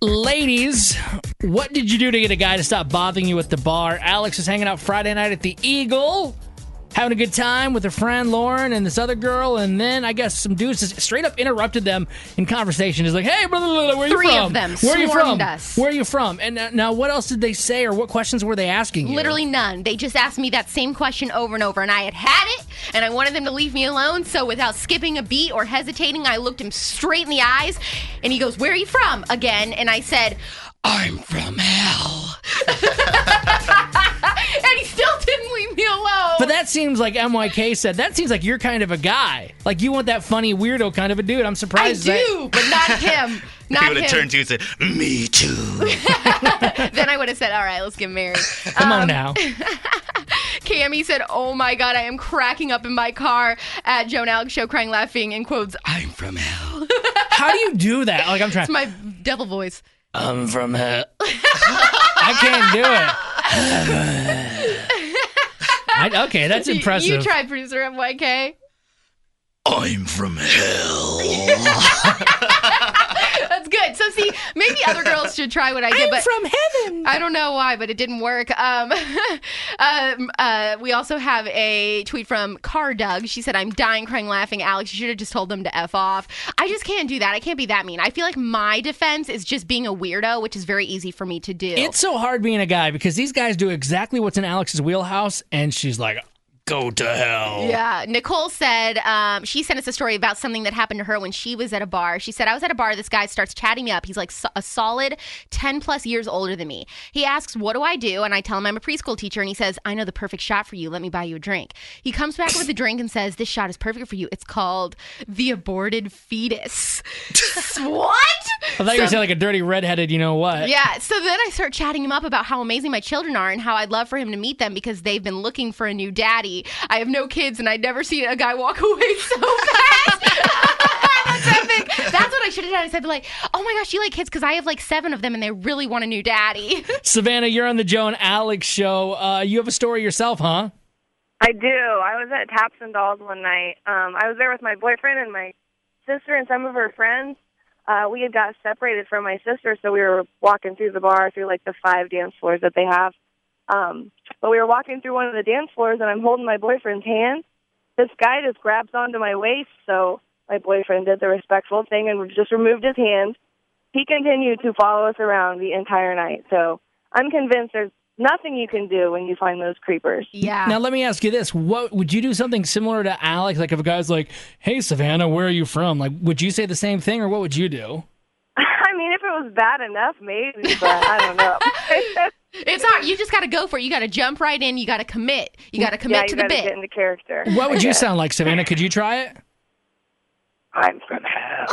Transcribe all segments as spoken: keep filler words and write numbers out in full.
Ladies, what did you do to get a guy to stop bothering you at the bar? Alex is hanging out Friday night at the Eagle, having a good time with her friend Lauren and this other girl, and then I guess some dudes just straight up interrupted them in conversation. He's like, hey, blah, blah, blah, where are you Three from? of them Where are you from? swarmed us. Where are you from? And uh, now what else did they say, or what questions were they asking you? Literally none. They just asked me that same question over and over, and I had had it, and I wanted them to leave me alone, so without skipping a beat or hesitating, I looked him straight in the eyes, and he goes, where are you from? Again, and I said, I'm from hell. And he still didn't leave me alone. But that seems like M Y K said, that seems like you're kind of a guy. Like you want that funny weirdo kind of a dude. I'm I surprised. do, but not him. Not He would him. have turned to you and said, me too. Then I would have said, all right, let's get married. Come Um, on now. Cammy said, oh my God, I am cracking up in my car at Joe and Alex show, crying, laughing, in quotes, I'm from hell. How do you do that? Like I'm trying. It's my devil voice. I'm from hell. I can't do it. I, okay, that's You- impressive. You, tried, producer M Y K. I'm from hell. That's good. So see, maybe other girls should try what I did, I'm but from heaven. I don't know why, but it didn't work. Um, um, uh, we also have a tweet from Car Doug. She said, I'm dying, crying, laughing. Alex, you should have just told them to F off. I just can't do that. I can't be that mean. I feel like my defense is just being a weirdo, which is very easy for me to do. It's so hard being a guy because these guys do exactly what's in Alex's wheelhouse, and she's like, go to hell. Yeah. Nicole said, um, she sent us a story about something that happened to her when she was at a bar. She said, I was at a bar. This guy starts chatting me up. He's like so- a solid ten plus years older than me. He asks, what do I do? And I tell him I'm a preschool teacher. And he says, I know the perfect shot for you. Let me buy you a drink. He comes back with a drink and says, this shot is perfect for you. It's called the aborted fetus. What? I thought you were saying like a dirty redheaded, you know what? Yeah, so then I start chatting him up about how amazing my children are and how I'd love for him to meet them because they've been looking for a new daddy. I have no kids and I'd never seen a guy walk away so fast. That's epic. That's what I should have done. I said, like, oh my gosh, you like kids because I have like seven of them and they really want a new daddy. Savannah, you're on the Joe and Alex show. Uh, you have a story yourself, huh? I do. I was at Taps and Dolls one night. Um, I was there with my boyfriend and my sister and some of her friends. Uh, we had got separated from my sister, so we were walking through the bar, through like the five dance floors that they have. Um, but we were walking through one of the dance floors, and I'm holding my boyfriend's hand. This guy just grabs onto my waist, so my boyfriend did the respectful thing and just removed his hand. He continued to follow us around the entire night, so I'm convinced there's nothing you can do when you find those creepers. Yeah. Now, let me ask you this. What would you do something similar to Alex? Like if a guy's like, hey, Savannah, where are you from? Like, would you say the same thing or what would you do? I mean, if it was bad enough, maybe, but I don't know. It's hard. You just got to go for it. You got to jump right in. You got to commit. You got to commit yeah, you to the gotta bit. get into character. What would you Yeah. sound like, Savannah? Could you try it? I'm from hell.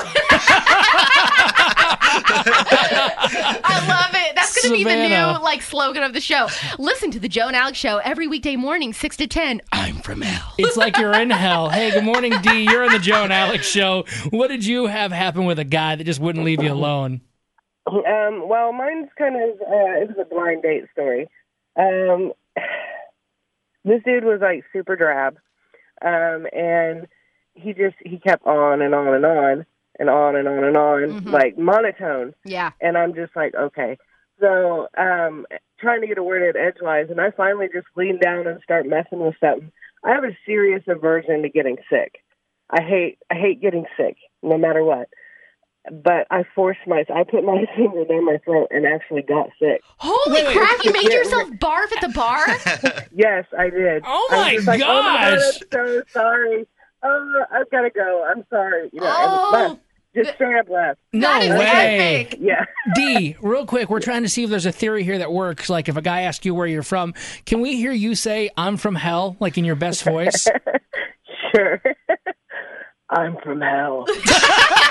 I love it. That's going to be the Savannah. new like slogan of the show. Listen to the Joe and Alex show every weekday morning, six to ten. I'm from hell. It's like you're in hell. Hey, good morning, D. You're on the Joe and Alex show. What did you have happen with a guy that just wouldn't leave you alone? Um, well, mine's kind of, uh, it was a blind date story. Um, this dude was like super drab. Um, and he just, he kept on and on and on and on and on and on, Mhm. like monotone. Yeah. And I'm just like, okay. So, um, trying to get a word in edgewise, and I finally just lean down and start messing with something. I have a serious aversion to getting sick. I hate, I hate getting sick, no matter what. But I forced my, I put my finger down my throat and actually got sick. Holy Wait, wait, crap, you made yeah, yourself barf at the bar? Yes, I did. Oh I was my just like, oh my God, gosh. I'm so sorry. Oh, I've got to go. I'm sorry. You know, Oh, and left. Just straight up left. No That is way. epic. Yeah. D, real quick, we're trying to see if there's a theory here that works. Like if a guy asks you where you're from, can we hear you say, I'm from hell, like in your best voice? Sure. I'm from hell.